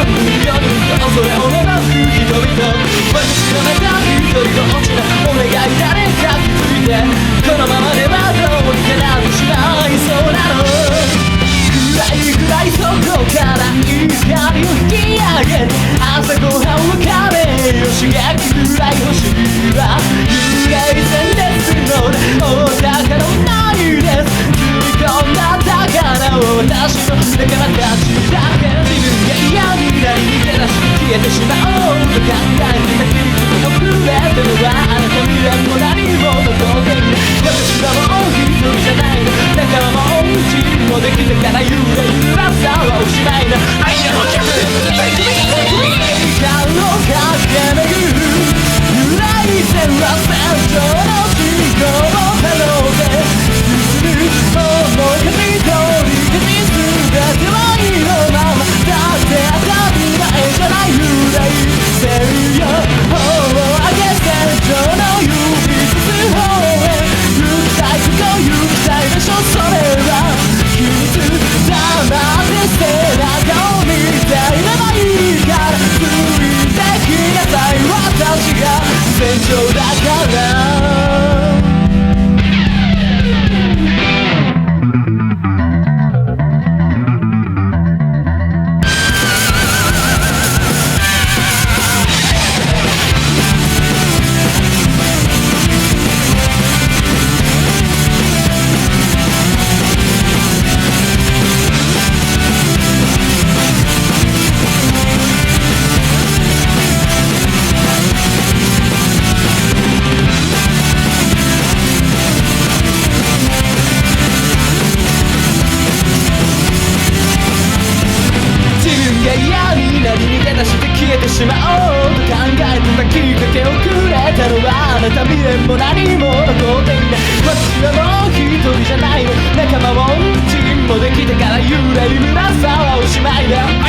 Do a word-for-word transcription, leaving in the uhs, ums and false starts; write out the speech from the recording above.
ん世に恐れを芽生す人々私の中に一人ぼっちなお願い誰か気づいてこのままではどうにかなってしまいそうなの暗い暗いそこから光を引き上げて朝ごはんを食べよ刺激暗い星は幽霊線ですのでお宝ないです積み込んだ宝を私の手から立ちだけ自分が嫌になり逃げ出し消えてしまおうと考えてた君と遅れてるのはあなた未練も何も残っていない私はもう一人じゃないの仲間も恩人もできてから幽霊らさはおしまいだ愛の曲時間を駆け巡る揺らいでは戦場の信号をたどって進む思いが一人勝ち全ては意のままだって当たり前じゃない揺らいでるよ頬を上げ戦場の指す方へ行きたいとこ行きたいでしょそれは秘密黙って背中を見ていればいいからついてきなさい私が戦場だから逃げ出して消えてしまおうと考えてたきっかけをくれたのはあなた未練も何も残っていない私はもう一人じゃないの仲間も恩人もできてから幽霊村さはおしまいだ